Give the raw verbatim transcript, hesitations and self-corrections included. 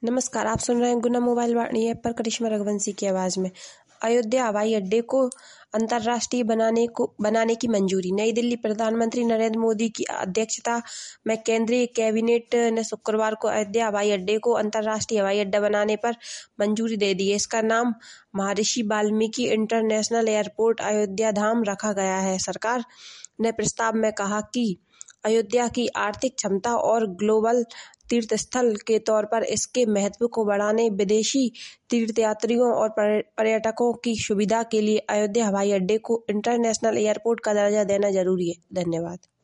नमस्कार, आप सुन रहे हैं गुना मोबाइल वाणी ऐप पर करिश्मा रघुवंशी की आवाज में। अयोध्या हवाई अड्डे को अंतर्राष्ट्रीय बनाने को बनाने की मंजूरी। नई दिल्ली। प्रधानमंत्री नरेंद्र मोदी की अध्यक्षता में केंद्रीय कैबिनेट ने शुक्रवार को अयोध्या हवाई अड्डे को अंतर्राष्ट्रीय हवाई अड्डा बनाने पर मंजूरी दे दी है। इसका नाम महर्षि वाल्मीकि इंटरनेशनल एयरपोर्ट अयोध्या धाम रखा गया है। सरकार ने प्रस्ताव में कहा कि अयोध्या की आर्थिक क्षमता और ग्लोबल तीर्थस्थल के तौर पर इसके महत्व को बढ़ाने, विदेशी तीर्थयात्रियों और पर्यटकों की सुविधा के लिए अयोध्या हवाई अड्डे को इंटरनेशनल एयरपोर्ट का दर्जा देना जरूरी है। धन्यवाद।